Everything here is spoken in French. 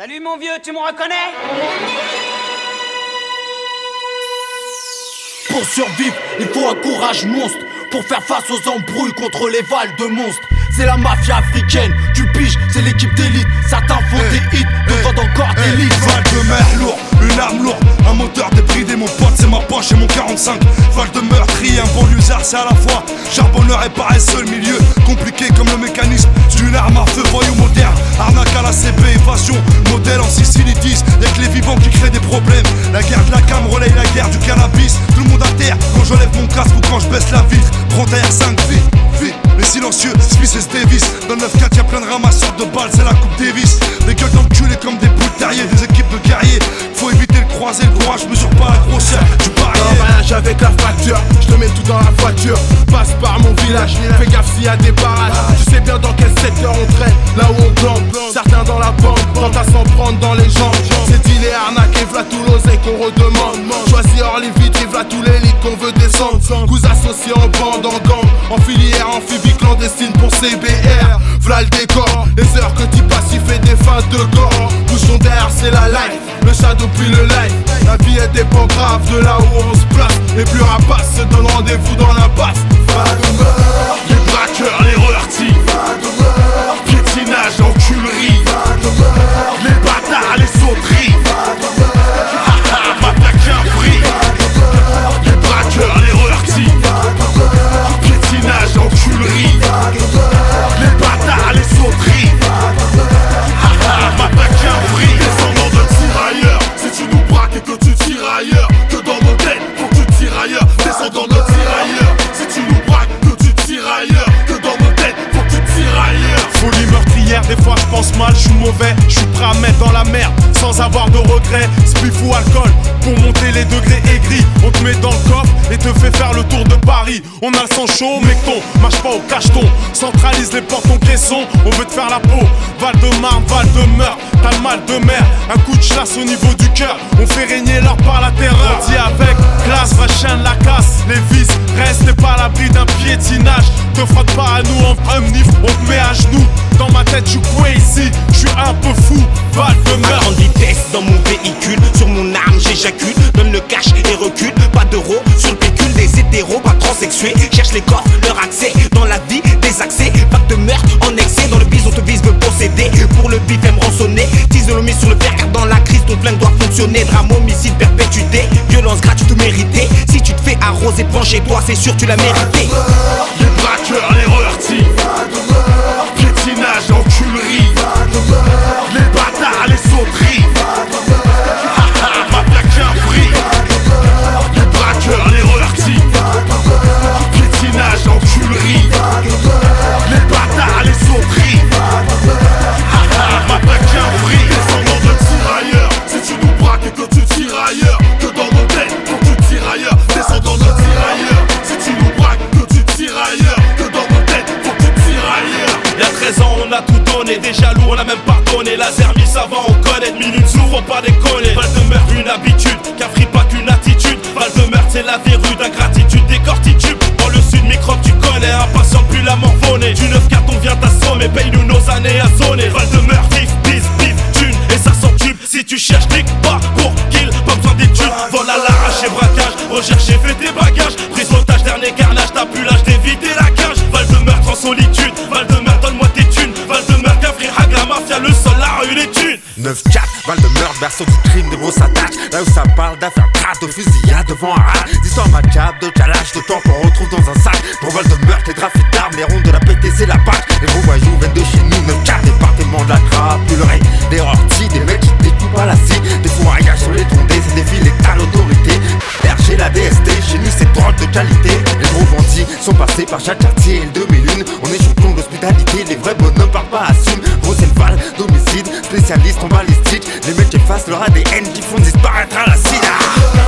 Salut mon vieux, tu me reconnais? Pour survivre, il faut un courage monstre. Pour faire face aux embrouilles contre les vals de monstres. C'est la mafia africaine, tu piges, c'est l'équipe d'élite. Certains font des hits, d'autres encore des livres. Val de mer lourd, une arme lourde, un moteur débridé, mon pote c'est ma poche et mon 45. Val de meurtrier, un banlieusard c'est à la fois charbonneur et paresseux, le milieu compliqué comme le mécanisme d'une arme à feu, voyou moderne. Arnaque à la CB, évasion, modèle en Sicilitis. Y'a que les vivants qui créent des problèmes. La guerre de la cam relaye la guerre du cannabis. Tout le monde à terre quand j'enlève mon casque ou quand je baisse la vitre. Prends ta R5, vite, vite, mais silencieux, Smith et Davis. Dans le 9-4 y'a plein de ramasseurs de balles, c'est la coupe Davis. Des gueules d'enculés comme des boules terriers, des équipes de guerriers. Faut éviter le croisé, le courage mesure pas la grosseur du parier. Voyage avec la facture, je te mets tout dans la voiture. Passe par mon village, fais gaffe s'il y a des barrages. Tu sais bien dans quel secteur on traîne, là où on plante. Certains dans la bande, tentent à s'en prendre dans les jambes. C'est deal et arnaque et v'là tout l'oseille qu'on redemande. Choisis hors les vitres et v'là tous les lits qu'on veut descendre. Coups associés en bande, en gang, en filière, amphibie clandestine pour CBR. V'là le décor, les heures que tu passes, il fait des feintes de corps. Bouchon d'air, c'est la life, le shadow puis le life. La vie elle dépend grave de là où on se place. Les plus rapaces se donnent rendez-vous dans l'impasse. Val de meurtre, Les braqueurs, les reheurtis, Val de meurtre, piétinage, enculerie, Val de meurtre, les bâtards, les sauteries. Val de meurtre, Mafia qu'un prix, les braqueurs, les reheurtis, piétinage, enculerie, les bâtards, les sauteries. Mafia qu'un prix, descendant de tirailleurs. Si tu nous braques et que tu tires ailleurs, que dans nos têtes, faut que tu tires ailleurs. Descendant de tirailleurs. Si tu nous braques, que tu tires ailleurs, que dans nos têtes, faut que tu tires ailleurs. Folie meurtrière, des fois je pense mal, je suis mauvais, je suis prêt à mettre dans la merde sans avoir de regrets. Spliff ou alcool, pour monter les degrés aigris. On te met dans le coffre et te fait faire le tour de Paris. On a le sang chaud, mecton, marche pas au cacheton. Centralise les portes en caisson, on veut te faire la peau. Val de Marne, Val de Meurthe, t'as le mal de mer. Un coup de chasse au niveau du cœur, on fait régner l'or par la terreur. On dit avec classe, va chaîne la casse. Les vis restent, t'es pas à l'abri d'un piétinage. Te frotte pas à nous en omnif, on te met à genoux. Dans ma tête, je suis crazy, je suis un peu fou. Val de à Meurthe. grande vitesse dans mon véhicule, sur mon arme j'éjacule, donne le cash et recule, pas d'euros sur le pécule, des hétéros, pas transsexués, cherche les corps, leur accès, dans la vie, des accès, vague de meurtre en excès, dans le bise on te vise, veut posséder, pour le bif aime rançonner, t'isolomie sur le fer, car dans la crise ton flingue doit fonctionner, drame, homicide, perpétuité, violence gratuite ou méritée, si tu te fais arroser, prends chez toi, c'est sûr tu l'as mérité. Les braqueurs, les reheurtis, piétinage, enculerie, les bâtards, les sauteries. Mafia qu'un prix, les braqueurs, les reheurtis, piétinage, enculerie, les bâtards, les sauteries. Mafia qu'un prix, descendant de tirailleurs. Si tu nous braques et que tu tires ailleurs, que dans nos têtes, faut que tu tires ailleurs. Descendant de tirailleurs. Si tu nous braques, que tu tires ailleurs, que dans nos têtes, faut que tu tires ailleurs. Y'a 13 ans, on a tout donné, des jaloux, on a même pardonné. Laser mis avant, on connaît, minutes sous, faut pas déconner. Val de Meurthe, une habitude, Capri pas qu'une attitude. Val de Meurthe, c'est la verrue d'ingratitude, des cortitubes. Dans le sud, microbe, tu connais, impatient depuis la morphonée. Du 9-4, on vient t'assommer, paye-nous nos années à zoner. Val de Meurthe, vif, bis, bif, thune, et ça s'encube. Si tu cherches, clique pas pour kill, pas besoin d'études. Vol à l'arraché, braquage, rechercher, fais tes bagages. Prise otage, dernier carnage, t'as plus l'âge d'éviter la cage. Val de Meurthe en solitude, Val de Meurthe, donne-moi tes thunes. Val de Meurthe, Capri, Hag, la mafia, le sol, la rue, les thunes. 9-4, Val de Meurthe, berceau du crime, des grosses attaques. Là où ça parle d'affaires crades, de fusillade devant un rat. D'histoire macabre, de calage, de temps qu'on retrouve dans un sac. Pour Val de Meurthe, les trafics d'armes, les rondes de la PTC, la PAC. Les gros voyous viennent de chez nous, 9-4, département de la crapulerie. Des orties, des mecs qui découpent à la scie. Des fourraillages sur les tondés, c'est des filets à l'autorité. Chez la DST, chez nous c'est drogue de qualité. Les gros bandits sont passés par chaque quartier et le 2001. On est champion de l'hospitalité, les vrais bonhommes parlent pas, assument. Gros c'est le val, d'homicide, spécialiste en balistique. Les mecs effacent leur ADN qui font disparaître à la sida.